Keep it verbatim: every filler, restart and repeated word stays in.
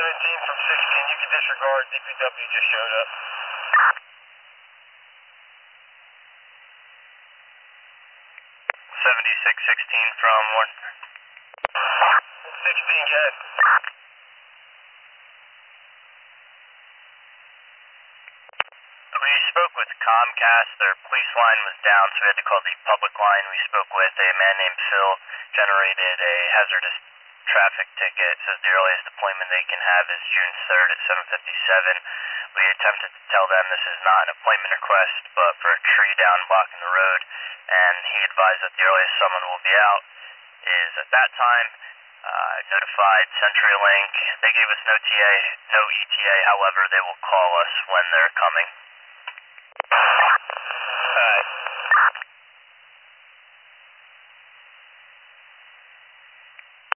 seventeen from sixteen, you can disregard, D P W just showed up. seventy-six sixteen from one. sixteen, yes. We spoke with Comcast. Their police line was down, so we had to call the public line. We spoke with a man named Phil, generated a hazardous traffic ticket. Says the earliest appointment they can have is June third at seven fifty-seven. We attempted to tell them this is not an appointment request, but for a tree down blocking the road, and he advised that the earliest someone will be out is at that time. Uh, notified CenturyLink. They gave us no T A, no E T A. However, they will call us when they're coming.